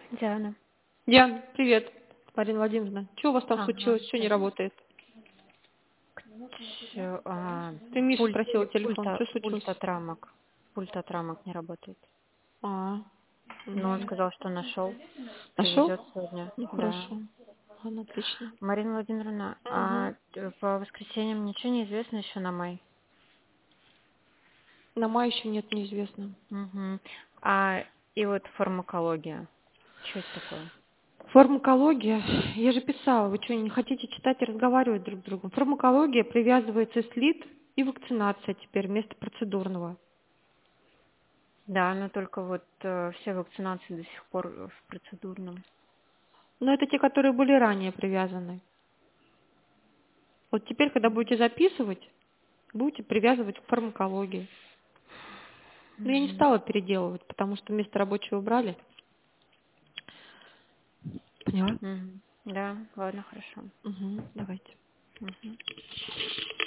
Диана. Диан, привет. Марина Владимировна. Что у вас там Ага, случилось? Что не привет. работает? Всё, Ты Мишу пульт, просила телефон. пульта, Что пульт случилось? от рамок. Пульт от рамок не работает. А, Но он сказал, что нашел, нашел? привезет сегодня. Ну Да. хорошо. Ладно, отлично. Марина Владимировна, Угу. по воскресеньям ничего не известно еще на май? На май еще нет, неизвестно. Угу. И вот фармакология. Что это такое? Фармакология. Я же писала. Вы что, не хотите читать и разговаривать друг с другом? Фармакология привязывается слит и вакцинация теперь вместо процедурного. Да, но только вот все вакцинации до сих пор в процедурном. Но это те, которые были ранее привязаны. Вот теперь, когда будете записывать, будете привязывать к фармакологии. Но я не Угу. стала переделывать, потому что место рабочего убрали. Поняла? Угу. Да, ладно, хорошо. Угу, давайте. Угу.